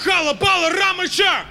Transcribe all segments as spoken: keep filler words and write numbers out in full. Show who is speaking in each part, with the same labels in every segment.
Speaker 1: Халабала Рамыча!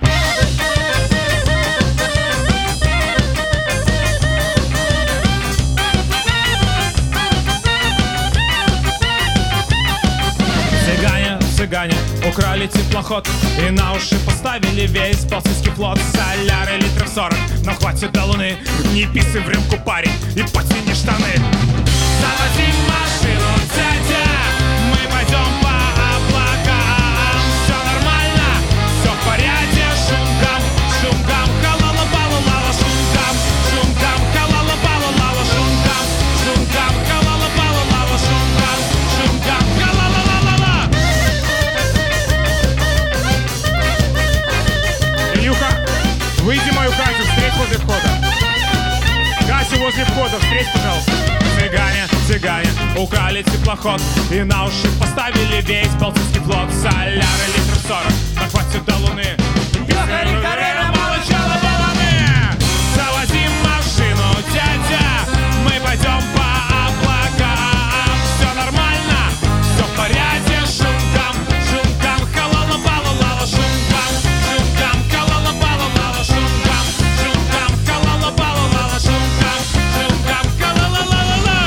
Speaker 1: Цыгане, цыгане украли теплоход и на уши поставили весь балтийский флот. Соляры литров сорок, но хватит до луны. Не писай в рюмку, парень, и потяни штаны. Заводи машину, дядя, мы пойдем по облакам. Все нормально, все в порядке. Шумкам, шумкам, халала-бала-лала, шумкам, шумкам, халала-бала-лала, шумкам, шумкам, халала-бала-лала, шумкам, шумкам, халала-ла-ла-ла. Илюха, выйди мою Катю, встреть возле входа. Катю возле входа, встреть, пожалуйста. Цыгане, цыгане украли теплоход и на уши поставили весь балтийский флот. Соляры литров сорок, но хватит до луны. Заводи машину, дядя, мы пойдем по облакам. Все нормально, все в порядке. Шумкам, шумкам, халала-бала-лала, шумкам, шумкам, халала-бала-лала, шумкам, шумкам, халала-бала-лала, шумкам, шумкам, халала-ла-ла-ла.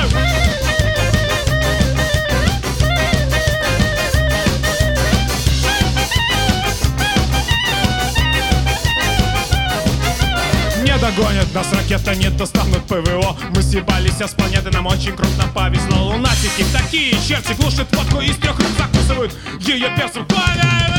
Speaker 1: Не догонят нас ракета, не достанут ПВО. Мы съебались, а с планеты нам очень крупно повезло. Лунатики такие черти глушат водку, из трех рук закусывают ее перцем.